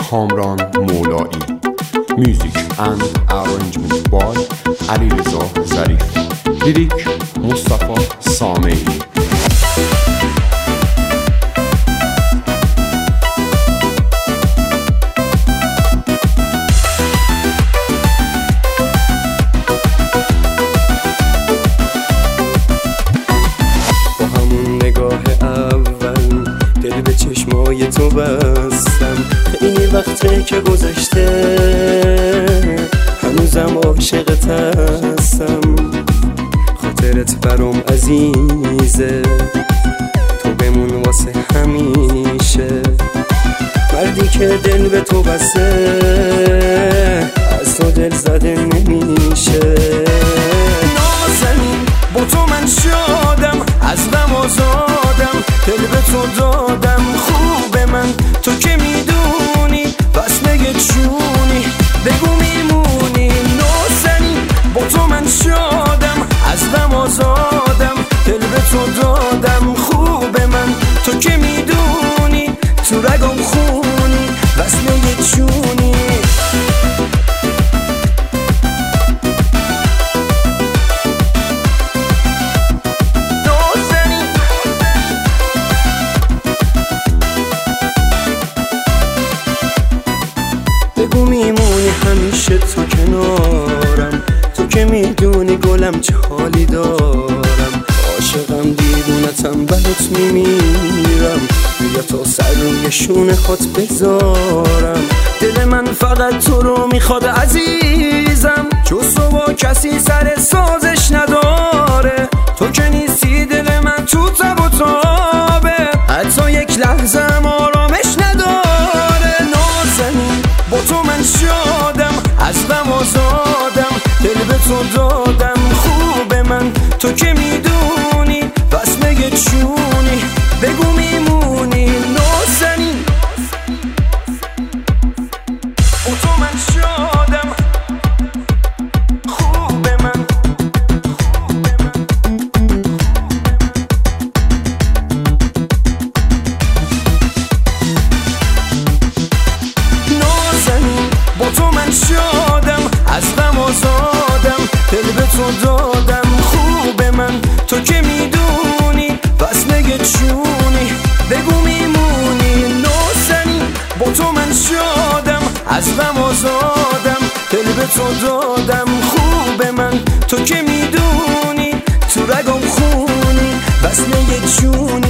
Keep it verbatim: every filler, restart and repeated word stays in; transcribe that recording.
کامران مولایی. Music and arrangement by علیرضا ظریفی. لیریک مصطفی سامعی. چشمای تو بستم، خیلی وقته که گذشته، هنوزم عاشقت هستم. خاطرت برام عزیزه، تو بمون واسه همیشه. مردی که دل به تو بسته، از تو دل زده نمیشه. نازنین با تو من شادم، از غم آزادم، دل به تو دادم. خوبه من تو که میدونی، بس نگه چونی بگو میمونی. نازنین با تو من شادم، از غم آزادم، دل به تو دادم. خوبه من تو که میدونی، تو رگم خونی، بس نگه چونی. بگو میمونی همیشه تو کنارم، تو که میدونی گلم چه حالی دارم. عاشقم دیوونتم برات میمیرم، بیا تا سر روی شونه خات بذارم. دل من فقط تو رو میخواد عزیزم، جز تو با کسی سر سازش نداره. تو که نیستی دل من تو تب و تابه، حتی یک لحظه آرامش نداره. نازنین با تو من شادم، از غم آزادم، دل به تو دادم. خوبه من تو که میدونی، بس نگه چونی بگو میمونی. نازنین با تو من شادم، خوبه من، خوبه من. نازنین با تو من شادم، از غم آزادم، دل به تو دادم. خوبه من تو که میدونی، بس نگه چونی بگو میمونی. نازنین با تو من شادم، از غم آزادم، دل به تو دادم. خوبه من تو که میدونی، تو رگم خونی، بس نگه چونی.